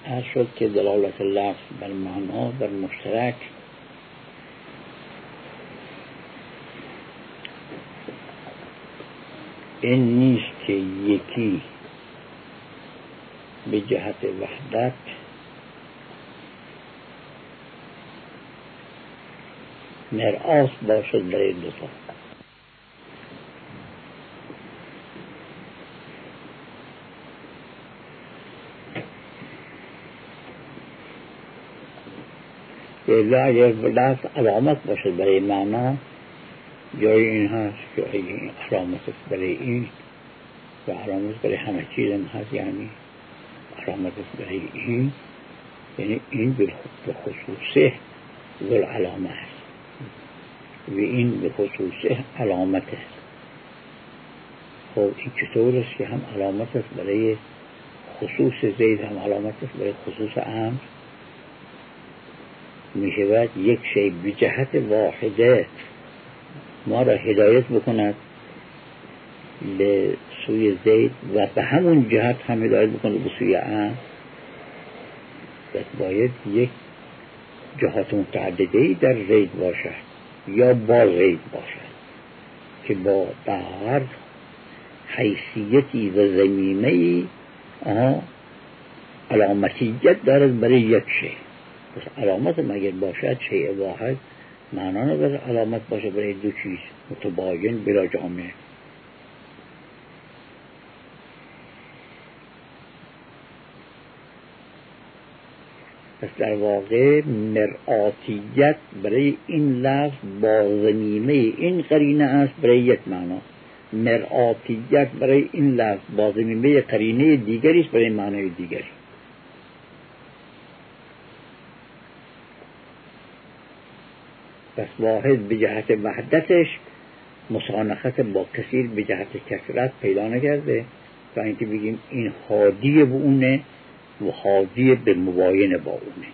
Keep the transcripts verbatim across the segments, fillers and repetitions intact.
عرض شد که دلالت لفظ بر معنا بر مشترک این نیست که یکی به جهت وحدت مرآت باشد برای دوتا. الا اگر لفظ علامت باشد برای معنا، جای این هست که این علامت است برای این و علامت برای همه چیز هم هست، یعنی علامت است برای این، یعنی این به خصوصه ذو علامه است و این به خصوصه علامت است. خب این چطور است که هم علامت است برای خصوص زید، هم علامت است برای خصوص عمرو؟ می شود یک شی به جهت واحده ما را هدایت بکند به سوی زید و به همون جهت هم هدایت بکند به سوی عمرو. بس باید یک جهات متعدده‌ای در زید باشد یا با زید باشد که با هر حیثیتی و ضمیمه‌ای آها علامتیت دارد برای یک شی. پس علامت مگر باشد شیء واحد، معنا نداره علامت باشه برای دو چیز متباین بلا جامعه. پس در واقع مرآتیت برای این لفظ با ضمیمه این قرینه است برای یک معنا، مرآتیت برای این لفظ با ضمیمه قرینه دیگری است برای معنای دیگری. پس واحد به جهت وحدتش مسانخت با کثیر به جهت کثرت پیدا نکرده تا اینکه بگیم این حادی به اونه و حادی به مباین با اونه.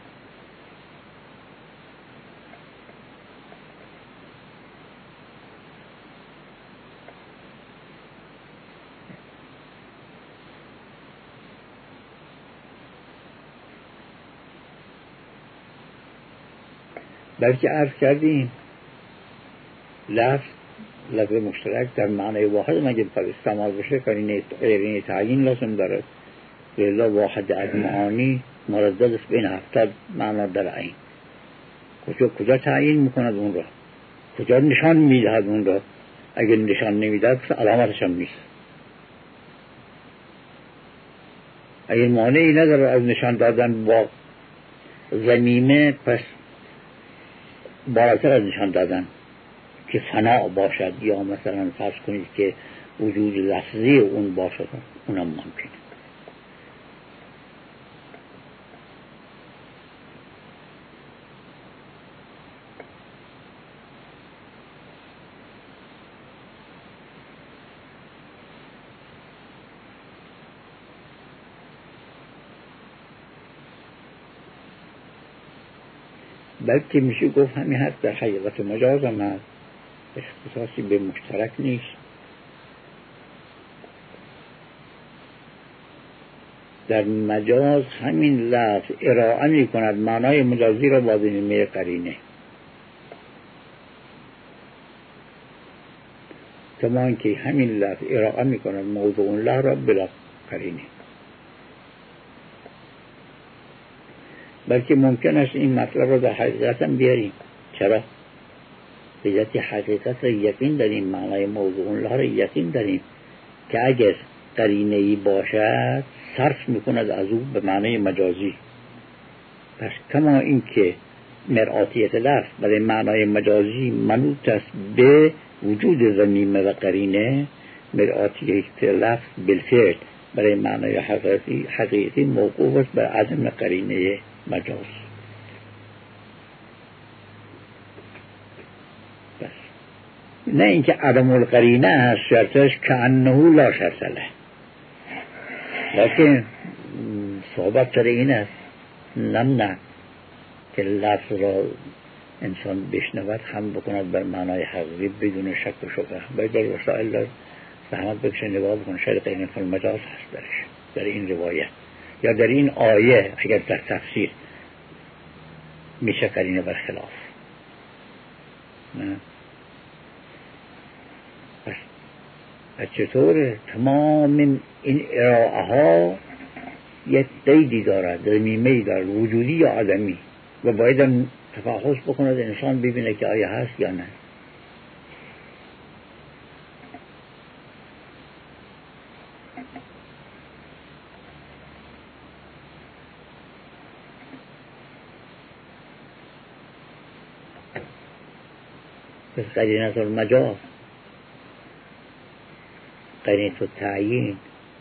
بلکه عرض کردیم لفظ لفظ مشترک در معنی واحد مگه پر استعمال بشه قرینه تعیین لازم دارد. لذا واحد از معانی مردد است بین هفتاد معنا در عین. کجا کجا تعیین میکند اون را، کجا نشان میدهد اون را؟ اگر نشان نمیدهد پس علامتش هم نیست. اگر مانعی نداره از نشان دادن با ضمیمه، پس بالاتر از نشان دادن که فنا باشد یا مثلا فرض کنید که وجود لفظی اون باشد، اونم ممکنه. بلکه میشه گفت همین هست در حقیقت مجاز هم هست، اختصاصی به مشترک نیست. در مجاز همین لفظ ارائه می کند معنای مجازی را با ضمیمه قرینه، کما اینکه همین لفظ ارائه می کند موضوع الله را بلا قرینه. بلکه ممکن است این مطلب را در حقیقت هم بیاریم. چرا؟ به جهت حقیقت را یقین داریم، معنای موضوع الله را یقین داریم که اگر قرینه‌ای باشد صرف میکند از او به معنای مجازی. پس کما این که مرآتیت لفظ برای معنای مجازی منوط است به وجود ضمیمه و قرینه، مرآتیت لفظ بالفعل برای معنای حقیقی حقیقی موقوف است بر عدم قرینه مجاز. بس نه اینکه عدم القرینه هست شرطش که انه لا شرط له، لیکن صحبت سر این است نمنع که لفظ را انسان بشنود هم بکند بر معنای حقیقی بدون شک و شبهه. باید در وسائل را زحمت بکشه نگاه بکن، شاید قرینه فی المجاز هست درش در این روایت، یا در این آیه اگر در تفسیر میشه قرینه برخلاف. نه پس پس چطور تمام این ارائه ها یک قیدی دارد، ضمیمه‌ای دارد، وجودی یا عدمی، و باید هم تفحص بکند انسان ببینه که آیا هست یا نه. پس قرینه المجاز، قرینه التعیین،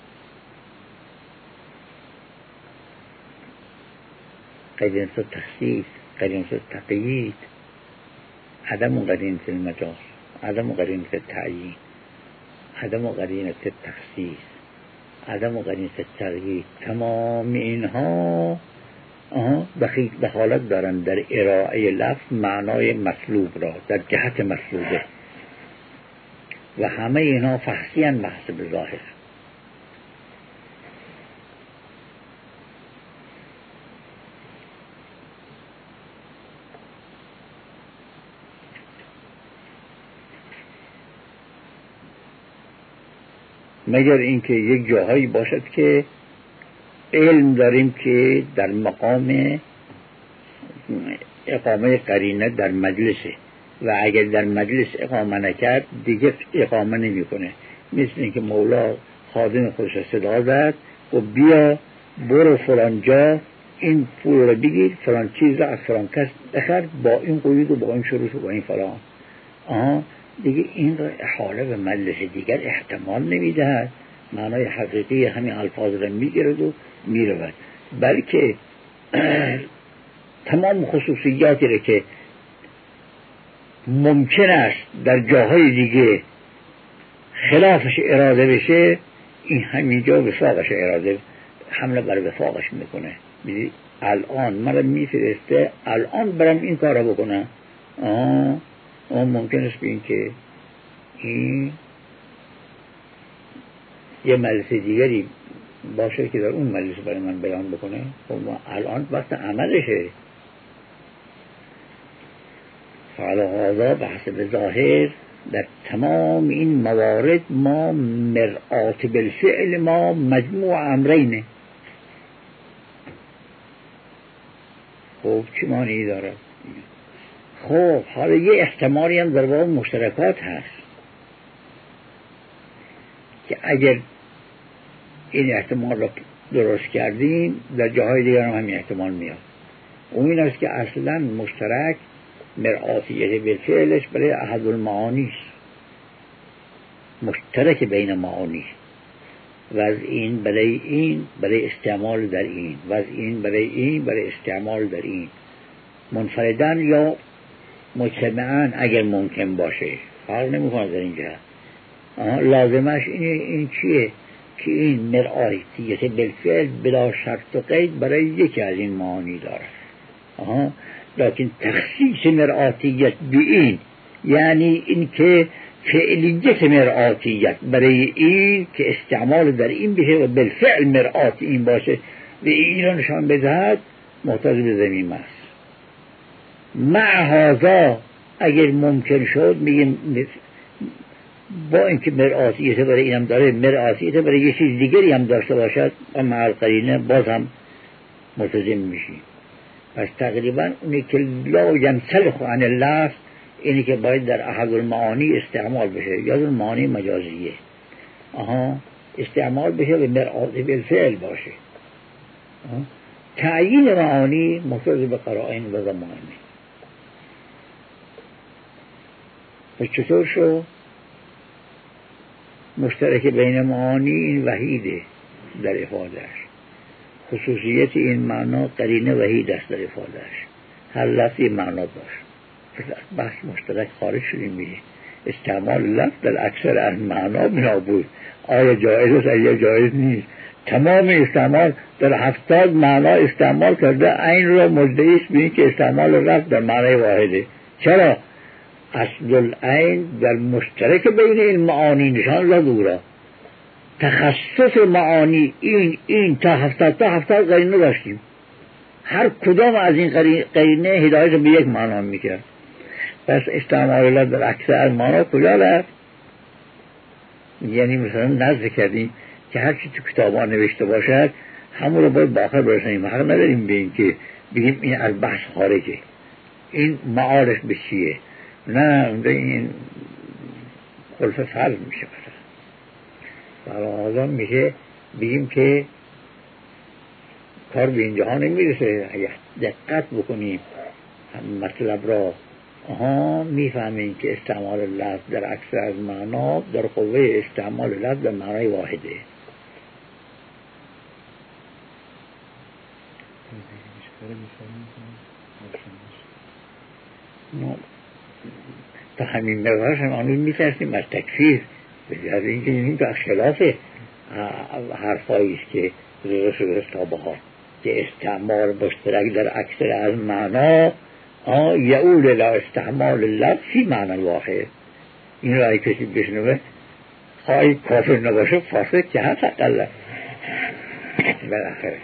قرینه التخصیص، قرینه التقیید، عدم قرینه المجاز، عدم قرینه التعیین، عدم قرینه التخصیص، عدم قرینه التقیید، تمام اینها دخالت دارند در ارائه لفظ معنای مطلوب را در جهت مطلوبه، و همه اینها فحصی هستند بحث به ظاهر. مگر اینکه یک جاهایی باشد که علم داریم که در مقام اقامه قرینه در مجلسه، و اگر در مجلس اقامه نکرد دیگه اقامه نمی کنه. مثل اینکه مولا خادم خودش صدا زد و بیا برو فلان جا این پول رو بگیر، فلان چیز رو از فلان کس بخر با این قیود و با این شروط و با این فلان. آها دیگه این رو احاله به مجلس دیگر احتمال نمیدهد، معنای حقیقی همین الفاظ رو میگیرد و میرود، بلکه تمام خصوصیاتی رو که ممکن است در جاهای دیگه خلافش اراده بشه، این همینجا وفاقش اراده حمله بر وفاقش میکنه. میدی الان من میفرسته، الان برم این کار رو بکنم. آه آه ممکن است بین که این یه مجلس دیگری باشه که در اون مجلس برای من بیان بکنه، خب الان وقت عملشه. فعلا بحث به ظاهر در تمام این موارد ما مرآت بالفعل ما مجموع امرینه. خب چه معنی داره؟ خب حالا یه احتمالی هم در واقع مشترکات هست که اگر این احتمال را درست کردیم در جاهای دیگر هم همین احتمال میاد. اون این است که اصلا مشترک مرآتیت بالفعلش برای احد المعانی است، مشترک بین معانی، و از این برای این برای استعمال در این، و از این برای این برای استعمال در این، منفردن یا مجتمعاً اگر ممکن باشه، فرق نمیکنه در اینجا. لازمش اینه این چیه که این مرآتیت بالفعل بلا شرط و قید برای یکی از این معانی داره. آها لیکن تخصیص مرآتیت به این یعنی این که فعلیت مرآتیت برای این که استعمال در این بشه و بالفعل مرآت این باشه و این را نشان بدهد، محتاج به ضمیم است. مع هذا اگر ممکن شد میگیم با اینکه مرآتیت برای این هم داره، مرآتیت برای یه چیز دیگری هم داشته باشد و مع القرینه باز هم ملتزم میشیم. پس تقریبا اونی که لا ینسلخ عن اللفظ اینی که باید در احد المعانی استعمال بشه، یا المعانی مجازیه آها استعمال بشه و مرآت بالفعل باشه. تعیین معانی محتاج به قرائن و زمانه. پس چطور شو؟ مشترک بین معانی این وحیده در افادهش، خصوصیت این معنا قرینه وحید است در افادهش، هر لفظی معنا داشت. پس بحث مشترک خارج شدیم میشه استعمال لفظ در اکثر از معنا میابود. آیا جایز است یا جایز نیست؟ تمام استعمال در هفتاد معنا استعمال کرده، این را مدعیست بینید که استعمال لفظ در معنی واحده. چرا؟ اصل العین در مشترک بین این معانی نشان لدورا. تخصص معانی این این تا هفتاد تا هفتاد قرینه داشتیم، هر کدام از این قرینه هدایت به یک معنا میکرد. پس استعمال لفظ در اکثر از معنا کجا رفت؟ یعنی مثلا نزد کردیم که هر چی تو کتابا نوشته باشد همون رو باید باخر برسنیم، حق نداریم به این که بگیم این از بحث خارجه، این معارف به چیه. نه این خلف فرض میشه. برای آزان میشه بگیم که کار به اینجاها نمیرسه. اگه دقت بکنیم مطلب را آها میفهمیم که استعمال لفظ در اکثر از معنا در قوه استعمال لفظ در معنای واحده. تا همین مقدارش هم آنون میترسیم از تکفیر، بجرد اینکه این به خلاف حرفایی است که رسول رسابه ها که استعمال مشترک در اکثر از معنا یعول الى استعمال لفظ فی معنی واحد. این را اگه کسی بشنوه خواهی کافر نباشه فاسق که هست اقل بالاخره.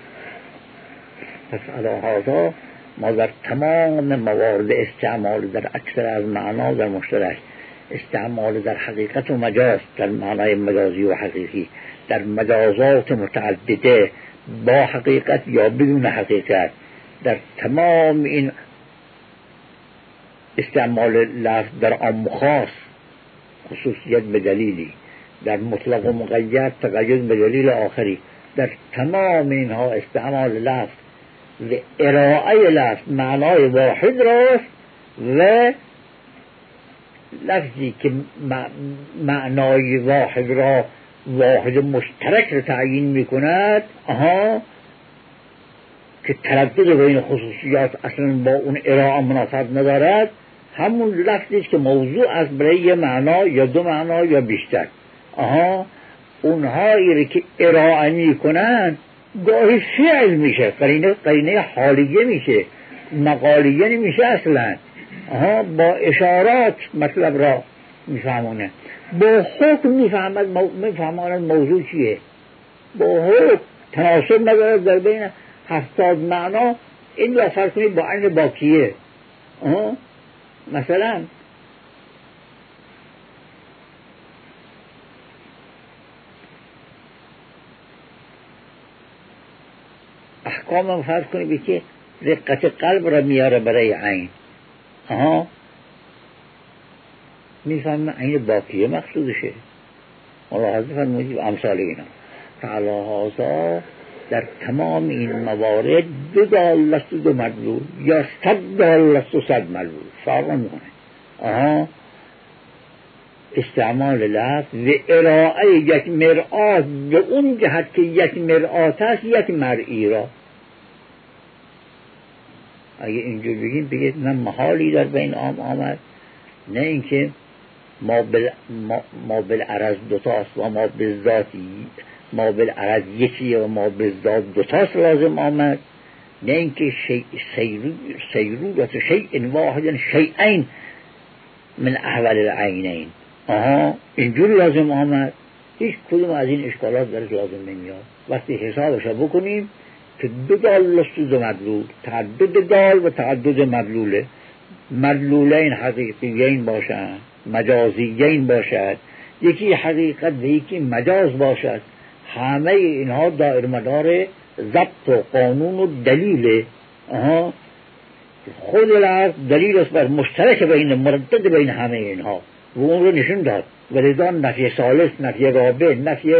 پس علاوه ما در تمام موارد استعمال در اکثر از معنا در مشترک، استعمال در حقیقت و مجاز در معنای مجازی و حقیقی، در مجازات متعدده با حقیقت یا بدون حقیقت، در تمام این استعمال لفظ در عام و خاص، خصوصیت به دلیلی، در مطلق و مقید تقید به دلیل آخری، در تمام اینها استعمال لفظ و ارائه لفظ معنای واحد راست و لفظی که معنای واحد را واحد مشترک را تعیین می کند آها که تردد بین خصوصیات اصلا با اون ارائه مناسبت ندارد، همون لفظی که موضوع از برای یه معنا یا دو معنا یا بیشتر. آها اونهایی که ارائه می کنند گاهی فعل میشه، قرینه قرینه حالیه میشه، مقالیه نمیشه اصلا. آها با اشارات مطلب را میفهمونه، با حکم میفهمد میفهماند موضوع چیه، با حکم تناسب نداره در بین هفتاد معنا. این را فرض کنید با عین باقیه. آها مثلا احکام فرض کنید که رقت قلب را میاره برای عین. آها میفهمه عین باقیه مقصودشه. ملاحظه فرمودید امثال اینا. فعلاحظا در تمام این موارد دو دال است و دو مدلول یا صد دال است و صد مدلول فرق نمیکنه. آها استعمال لفظ و ارائه یک مرآت به اون جهت که یک مرآت است یک مرئی را. اگه اینجور بگیم بگید نه محالی در بین عام آمد، نه اینکه ما بل ما, ما بالعرض دوتاست و ما بالذاتی ما بالعرض یکیه و ما بالذات دوتاست لازم آمد، نه اینکه شیء سیرورت شیء واحد شیئین من احوال العینین. آها اینجور لازم آمد. هیچ کدوم از این اشکالات درش لازم نمیاد. وقتی حسابش بکنیم که دو دال است و دو مدلول، تعدد دال و تعدد مدلوله، مدلولین حقیقیین باشند، مجازیین باشد، یکی حقیقت و یکی مجاز باشد، همه اینها دائر مدار ضبط و قانون و دلیله. آها خود لفظ دلیل است بر مشترک بین مردد بین همه اینها و اون رو نشون داد. ولذا نفی ثالث، نفی رابع، نفی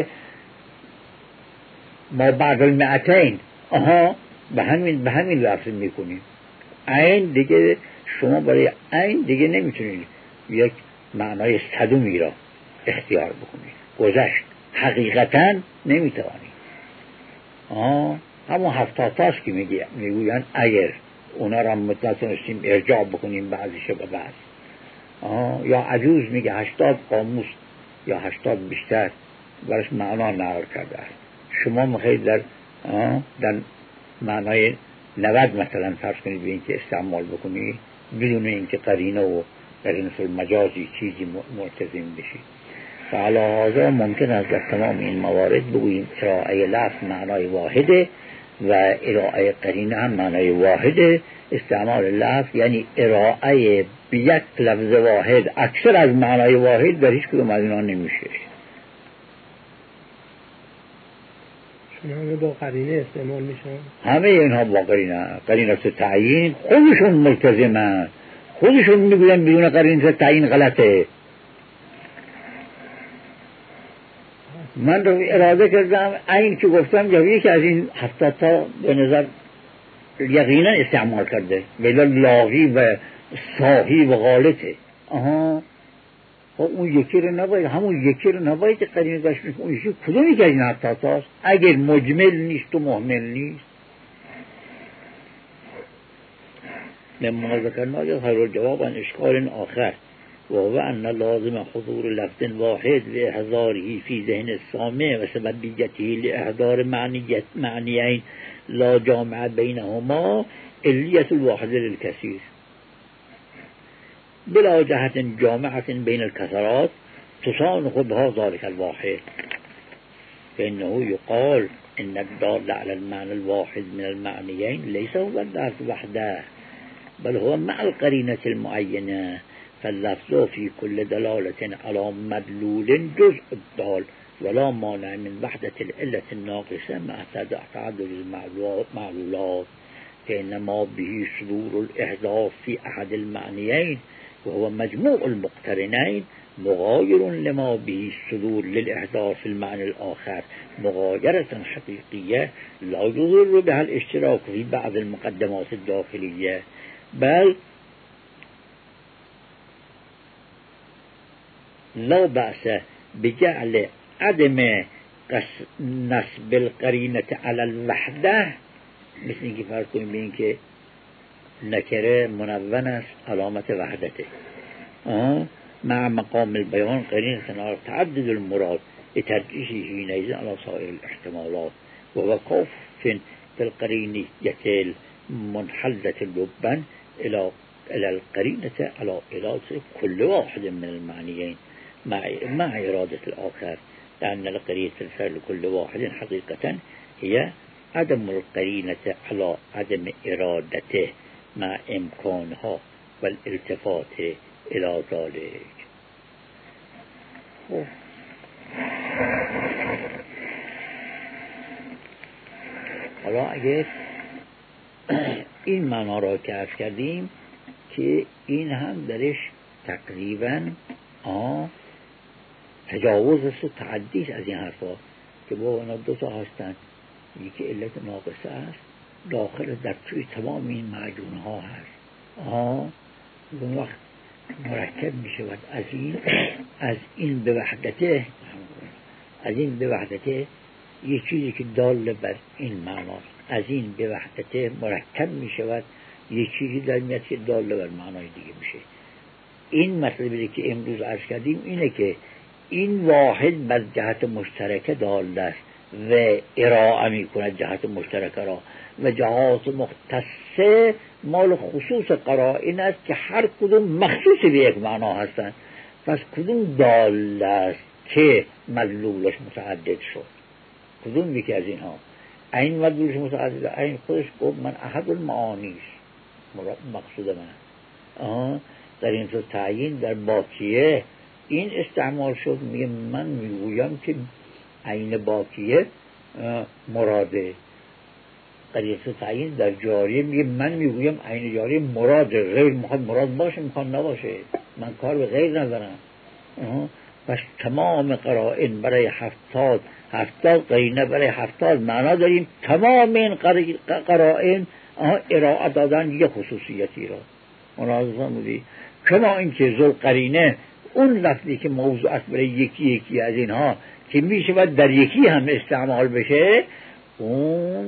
ما بعد المئتین آها به همین به همین لفظ میکنیم. عین دیگه شما برای عین دیگه نمیتونید یک معنای صدومی را اختیار بکنید، گذشت حقیقتا نمیتوانید. آه همون هفتاد تاست که میگه میگوین اگر اونا را متنسیم ارجاع بکنیم بعضیشه به بعض. آه یا عجوز میگه هشتاد قاموس یا هشتاد بیشتر برش معنا نقل کرده است. شما میخواید در در معنای نود مثلا فرض کنید به این که استعمال بکنید بدون اینکه قرینه و قرینه المجازی چیزی ملتزم بشید. فعلی هذا ممکن است در تمام این موارد بگوییم ارائه لفظ معنای واحده و ارائه قرینه هم معنای واحده. استعمال لفظ یعنی ارائه بیت لفظ واحد اکثر از معنای واحد در هیچ کدوم از اینا نمیشه. همه با قرینه استعمال میشن، همه اینها با قرینه. قرینه تعیین خودشون ملتزمن، خودشون میگوین بدون قرینه تعیین غلطه. من رو اراده کردم این که گفتم جویی که از این هفتاد تا به نظر یقینا استعمال کرده ولی لاغی و صاحی و غالطه. آها خب اون یکی رو نباید، همون یکی رو نباید قرینه داشت. اون یکی کدومی که از این هفتاد تاست؟ اگر مجمل نیست و محمل نیست. لما ذکرنا خیر الجواب عن اشکال آخر وهو أن لازم حضور لفظ واحد لإحضاره في ذهن السامع وسببيته لإحضار معنيين لا جامع بينهما علية الواحد للكثير بلا جهة جامعة بين الكثرات تصانح بها ذلك الواحد، فإنه يقال إن الدال على المعنى الواحد من المعنيين ليس هو اللفظ وحده بل هو مع القرينة المعينة، فاللفظ في كل دلالة على مدلول جزء الدال ولا مانع من وحدة العلة الناقصة مع تعدد المعلولات، فإنما به صدور الإحداث في أحد المعنيين وهو مجموع المقترنين مغاير لما به الصدور للإحداث في المعنى الآخر مغايرة حقيقية لا يضر بها الاشتراك في بعض المقدمات الداخلية، بل لا بأس بجعل عدم نسب القرينة على الوحدة مثل اینکه فرض کنیم بین که نکره منون است علامت وحدته مع مقام البيان قرينة على تعدد المراد لترجيحه حينئذ على سائر الاحتمالات وهو كاف في القرينية المنحلة لبا إلى إلى القرينة على إرادة كل واحد من المعنيين مع مع إرادة الآخر، لأن القرينة الفعل كل واحد حقيقة هي عدم القرينة على عدم إرادته مع إمكانها والالتفات إلى ذلك. حالا اگر این معنا را که عرض کردیم که این هم درش تقریبا آه تجاوز است و تعدیش از این حرفا که با اونا دو تا هستن، یکی علت ناقصه است داخل در توی تمام این معجون ها هست. آه اون وقت مرکب می شود از این از این به وحدته از این به وحدته یه چیزی که دال بر این معناست، از این به وحدته مرکب می شود یه چیزی در میاد که دال بر معنای دیگه میشه. این مطلبی که امروز عرض کردیم اینه که این واحد بر جهت مشترکه دال است و ارائه می کند جهت مشترکه را و جهات مختصه مال خصوص قرائن است که هر کدوم مخصوص به یک معنا هستند. پس کدوم دال است که مدلولش متعدد شد؟ کدوم یکی از اینها؟ این مدلولش متعدد، این خودش گفت من احد المعانیش مقصود من. آه در این تو تعیین در باقیه این استعمال شد، میگه من میگویم که عین باقیه مراده. قریه تعیین در جاریه میگه من میگویم عین جاریه مراده، غیر میخواد مراد باشه میخواد نباشه، من کار به غیر ندارم. پس تمام قرائن برای هفتاد هفتاد قرینه برای هفتاد معنا داریم، تمام این قرائن ارائه دادن یک خصوصیتی را مناظران بودی کما اینکه ذل قرینه اون لفظی که موضوع است برای یکی یکی از اینها که میشه باید در یکی هم استعمال بشه، اون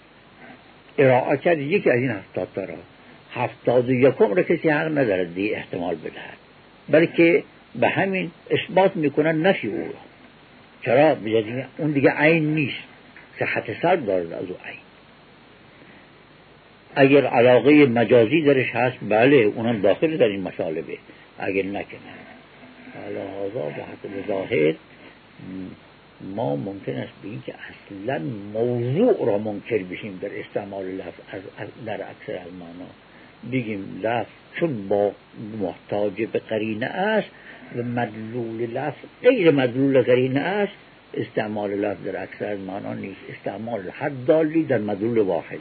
ارائه کرد یکی از این هفتاد تا را. هفتاد و یکم را کسی حق ندارد دی احتمال بدهد، بلکه به همین اثبات میکنن نفی او را. چرا؟ بجد اون دیگه عین نیست، صحت سر دارد از او عین. اگر علاقه مجازی درش هست بله اونم داخل در این مطالبه، اگر نکنه حالا هذا به حسب ظاهر ما ممکن است به این که اصلا موضوع را منکر بشیم در استعمال لفظ در اکثر از معنا، بگیم لفظ چون با محتاج به قرینه است و مدلول لفظ غیر مدلول قرینه است، استعمال لفظ در اکثر از معنا نیست، استعمال هر دالی در مدلول واحده.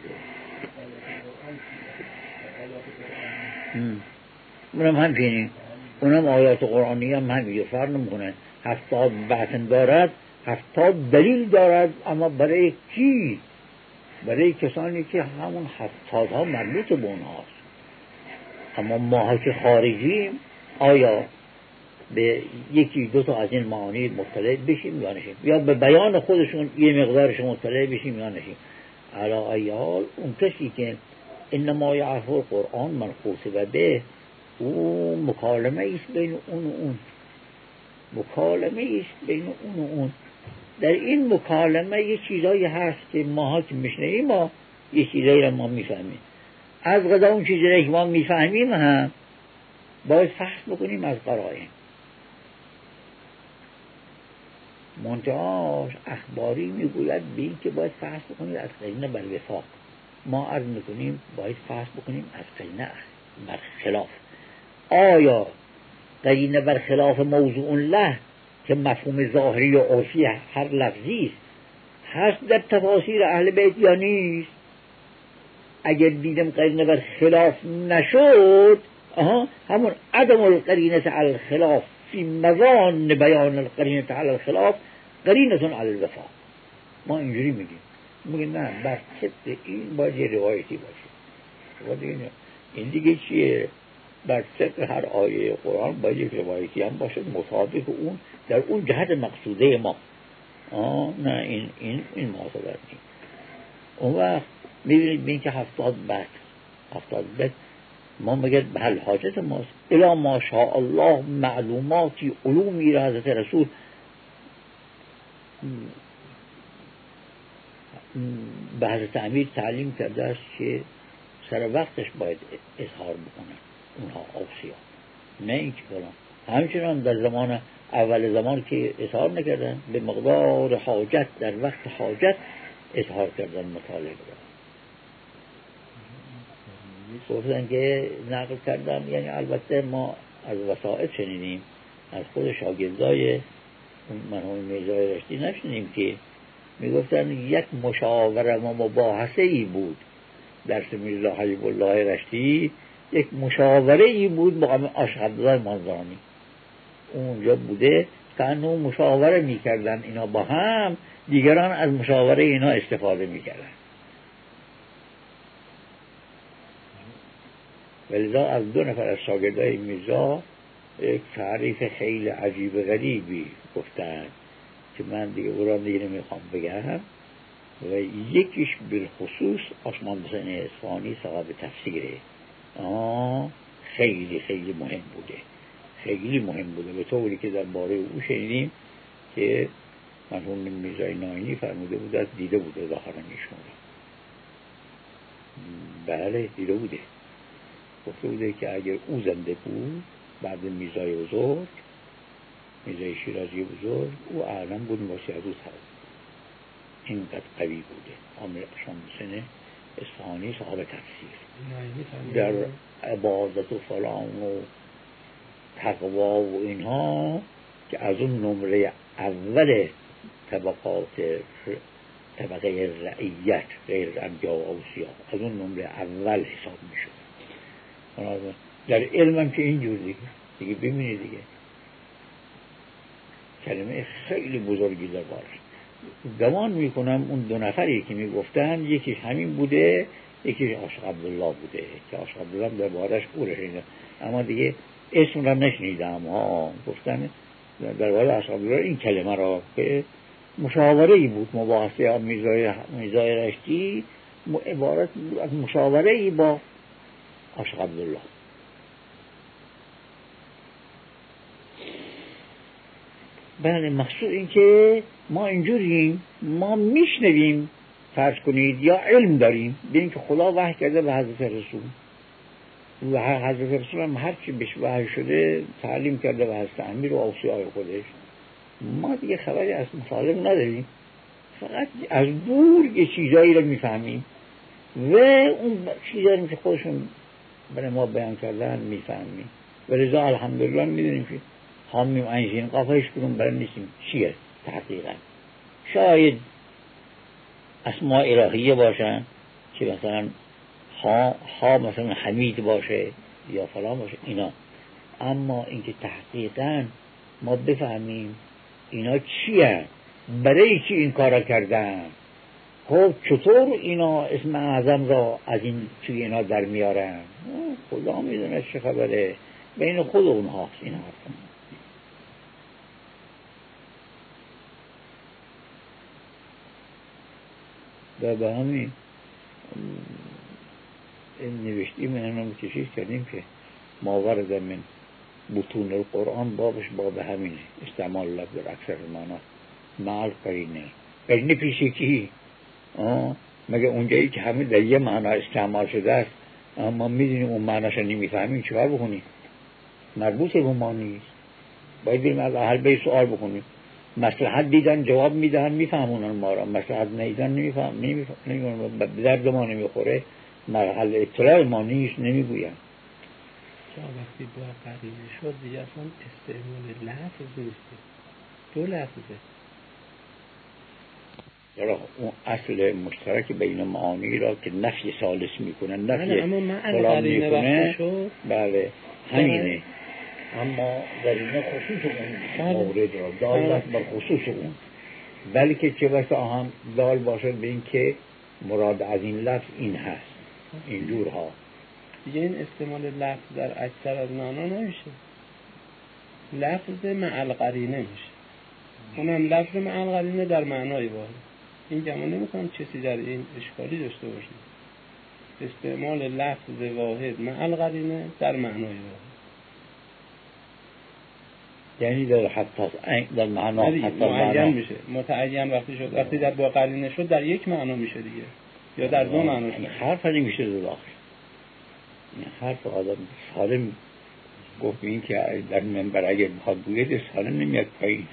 اونم همچنین، اونم آیات قرآنی هم همینه، فرق نمیکنه. هفتاد بطن دارد، هفتاد دلیل دارد، اما برای کی؟ برای کسانی که همون هفتاد ها مربوط به اونهاست. اما ما که خارجیم آیا به یکی دو تا از این معانی مطلع بشیم یا نشیم، یا به بیان خودشون یه مقدارش مطلع بشیم یا نشیم؟ علی ای حال اون کسی که انما یعرف القرآن منخوص و به، اون مکالمه ایست بین اون و اون، مکالمه ایست بین اون و اون. در این مکالمه یه چیزایی هست که ماها که میشنیم ما یه چیزایی را ما میفهمیم، از قضا اون چیزایی که ما میفهمیم هم باید فحص بکنیم از قرائن. منتهاش اخباری میگوید به این که باید فحص بکنیم از قرینه بر وفاق، ما عرض میکنیم باید فحص بکنیم از قرینه بر خلاف. آیا قرینه بر خلاف موضوع له که مفهوم ظاهری و عرفی هر لفظی است هست در تفاسیر اهل بیت یا نیست؟ اگر دیدم قرینه بر خلاف نشد، آها همون عدم القرینه علی الخلاف فی مظان بیان القرینه علی الخلاف قرینتون علی الوفاق. ما اینجوری میگیم، میگیم نه بر طبق این باید یه روایتی باشه. این دیگه چیه؟ بر طبق هر آیه قرآن باید یک روایتی هم باشه مطابق اون در اون جهت مقصوده ما. آه نه این این این محاسبت نیست. اون وقت میبینید بین که هفتاد بد هفتاد بد ما مگر به حل حاجت ماست الا ما شاء الله معلوماتی علومی را حضرت رسول به حضرت امیر تعلیم کرده است که سر وقتش باید اظهار بکنن اونها اوصیا، نه این که فلان. همچنان در زمان اول زمان که اظهار نکردن، به مقدار حاجت در وقت حاجت اظهار کردن مطالعه کردن. گفتن که نقل کردن، یعنی البته ما از وسائط شنیدیم، از خود شاگردای مرحوم میرزای رشتی نشنیدیم که میگفتن یک مشاوره و مباحثه ای بود. درس میرزا حبیب الله رشتی یک مشاوره ای بود مقام عاشق عبدالله منظرانی اونجا بوده که انو مشاوره میکردن اینا با هم، دیگران از مشاوره اینا استفاده میکردن. ولذا از دو نفر از شاگردای میرزا یک تعریف خیلی عجیب غریبی گفتن که من دیگه او را دیگه نمیخوام بگم، و یکیش بالخصوص عثمان حسین اصفهانی صاحب تفسیره. آه خیلی خیلی مهم بوده، خیلی مهم بوده، به طوری که در باره او شنیدیم که مرحوم میرزای ناینی فرموده بود از دیده بوده ظاهرا ایشون. بله دیده بوده، گفته بوده که اگر او زنده بود بعد میرزای بزرگ، میرزای شیرازی بزرگ، او اعلم بود واسه عروض هست، اینقدر قوی بوده. عامل عثمان حسین اصفهانی صاحب تفسیر در عبادت و فلان و تقوا و اینها که از اون نمره اول طبقات طبقه رعیت غیر انبیا و اوصیا از اون نمره اول حساب میشد. در علم هم که اینجور دیگه دیگه ببینید دیگه کلمه خیلی بزرگی در بارش. گمان میکنم اون دو نفری که میگفتن یکیش همین بوده، یکیش عاشق عبدالله بوده که عاشق عبدالله در بارش قوله شنیدم، اما دیگه اسم را نشنیدم. ها گفتن در باره عاشق عبدالله این کلمه را که مشاوره ای بود، مباحثه میرزای میرزای رشتی عبارت بود از مشاوره ای با عاشق عبدالله. بله مقصود این که ما اینجوریم، ما میشنویم فرض کنید یا علم داریم به این که خدا وحی کرده به حضرت رسول، و هر حضرت رسول هم هر چی بهش وحی شده تعلیم کرده و هست امیر و اوصیای خودش. ما دیگه خبری از مطالب نداریم، فقط از دور یه چیزایی رو میفهمیم و اون چیزایی که خودشون برای ما بیان کردن میفهمیم و رضا الحمدلله میدونیم که حامیم انشین قاف هیچ کدوم برای نیستیم چیه تحقیقا. شاید اسماء الهیه باشن که مثلا ها, ها مثلا حمید باشه یا فلان باشه اینا، اما اینکه تحقیقا ما بفهمیم اینا چیه، برای چی این کارا کردن، خب چطور اینا اسم اعظم را از این توی اینا در میارن، خدا میدونه چه خبره، بین خود اونهاست این حرف. و به همین این نوشتیم اینو تشریح کردیم که ما ورد من بطون القرآن بابش باب همینه، استعمال لفظ در اکثر معنا مع قرینه. قرینه پیش کی؟ مگه اونجایی که همه در یه معنا استعمال شده است اما میدونیم اون معناش نمیفهمیم چیکار بکنیم؟ مربوط به ما نیست. باید بریم از اهل بیت سوال بکنیم، مصلحت دیدن جواب میدن میفهمونن ما را، مصلحت ندیدن نمیفهم نمیفهم به درد ما نمیخوره، مرحل اطلاع ما نیست نمیگویم. چرا وقتی با قرینه شد دیگه اصلا استعمال لفظ نیست، دو لفظه. چرا اون اصل مشترک بین معانی را که نفی ثالث میکنن، نفی فلان میکنه، بله همینه، اما در این خصوص اون مورد را دالت بر خصوص اون، بلکه چه بسا هم دال باشد به این که مراد از این لفظ این هست اینجور ها. دیگه این استعمال لفظ در اکثر از معنا نمیشه، لفظ مع القرینه میشه، اونم لفظ مع القرینه در معنای واحد. این گمان نمیکنم کسی در این اشکالی داشته باشه، استعمال لفظ واحد مع القرینه در معنای واحد، یعنی در حتی در معنا حتی معین میشه، متعین وقتی شد، وقتی در با قرینه شد در یک معنا میشه دیگه، یا در دو معنا شد. حرف نمیشه در داخل، حرف آدم سالم گفت این که در منبر اگر بخواد بوید سالم نمیاد پایین.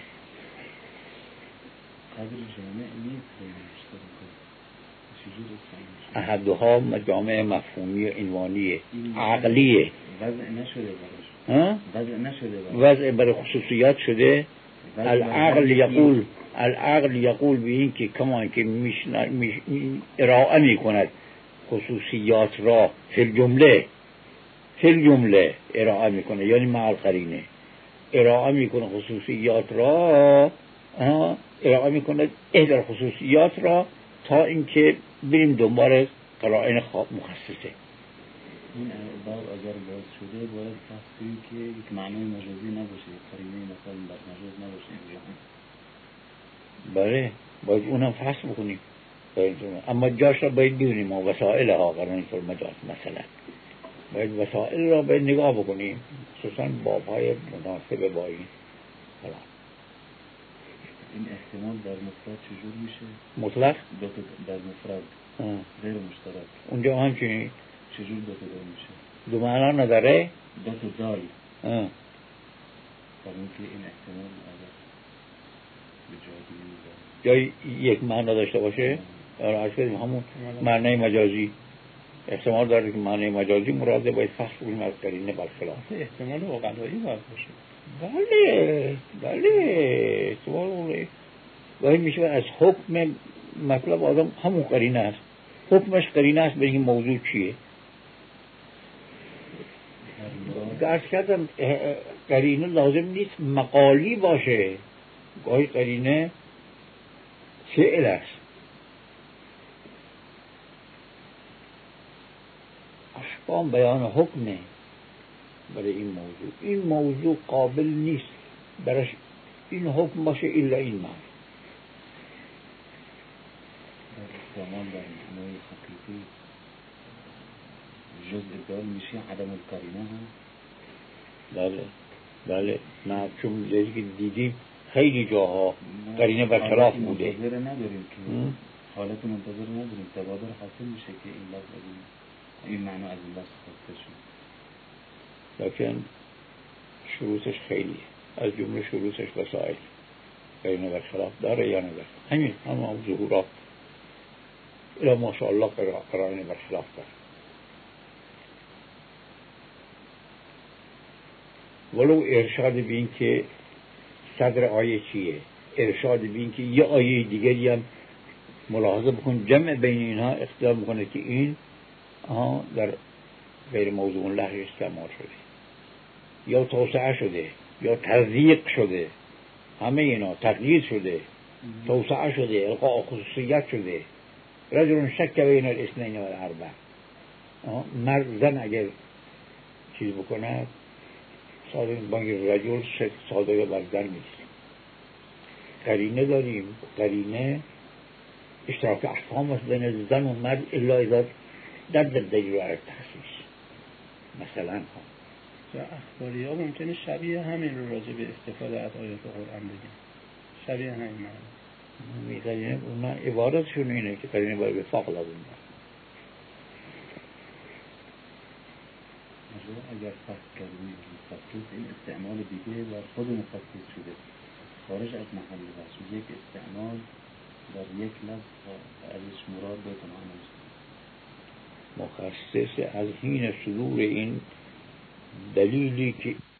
احدها مجامع مفهومی و عنوانی عقلیه، وضع نشده براش، وضع نشده براش، وضع برای خصوصیات شده. العقل یقول العقل یقول به این که کمان که ارائه می کند خصوصیات را فی الجمله فی الجمله ارائه می کنه، یعنی مع القرینه ارائه می کنه خصوصیات را، ارائه می کنه احدر خصوصیات را تا اینکه بریم دنبال قرائن مخصصه. این باب اگر باز شده باید فصلی که یک معنای مجازی نباشه، قرینه مثلا در مجاز نباشه اینجا. بله باید اونم فصل بکنیم، اما جاش را باید بدونیم و وسائل ها قرآن فر مجاز مثلا باید وسائل را باید نگاه بکنیم، خصوصا باب های مناسب با این. این احتمال در مفرد چجور میشه؟ مطلق؟ در مفرد غیر مشترک اونجا همچنین چجور دو تا دال میشه؟ دو معنا نداره؟ دو تا دال آه برای اینکه این احتمال اگر به جای جای یک معنا داشته باشه آره عرض کردیم همون معنی مجازی احتمال داره که معنی مجازی مراده باید فصل بگیم از قرینه برخلاف احتمال اقلایی باید باشه. بله بله احتمال اقلایی باید میشه از حکم مطلب آدم همون قرینه است، حکمش قرینه است به این موضوع چیه. درس کردم قرینه لازم نیست مقالی باشه، گاهی قرینه فعل است. احکام بیان حکمه برای این موضوع، این موضوع قابل نیست برش این حکم باشه الا این معنی. زمان در معنای حقیقی جزء دال میشه عدم القرینه هم. بله بله نه چون دیگه که دیدیم خیلی جاها قرینه برخلاف بوده. منتظر نداریم که حالت منتظر نداریم، تبادر حاصل میشه که این لفظ این معنی از این لفظ خواهده شد. لکن شروطش خیلیه، از جمله شروطش وسائل بین و خلاف داره یا نداره. همین همه ظهورات الا ماشاءالله قرائن برخلاف داره. ولو ارشاد بین که صدر آیه چیه، ارشاد بین که یه آیه دیگری هم ملاحظه بکن جمع بین اینها اختلاف میکنه که این آها در غیر موضوع لغو استعمال شده یا توسعه شده یا تضییق شده، همه اینا تغییر شده، توسعه شده، القاء خصوصیت شده. رجل شک بین الاثنین و الاربع، مرد زن اگر چیز بکنه ساده بانگی رجل شک ساده بر زن نیست. قرینه داریم، قرینه اشتراک احکام است بین زن و مرد الا اذا در در دلیل و تخصیص. مثلا هم اخباری ها ممکنه شبیه همین رو راجع به استفاده از آیات قرآن بگیم، شبیه همین معنی می‌گن اونا عبارتشون اینه که قرینه باید وفاق لازم داره. اگر فصل کردیم مخصص این استعمال دیگه در خود مخصص شده خارج از محل بحث، یک استعمال در یک لفظ ازش مراد به تمام مخصص از حین صدور این دلیلی که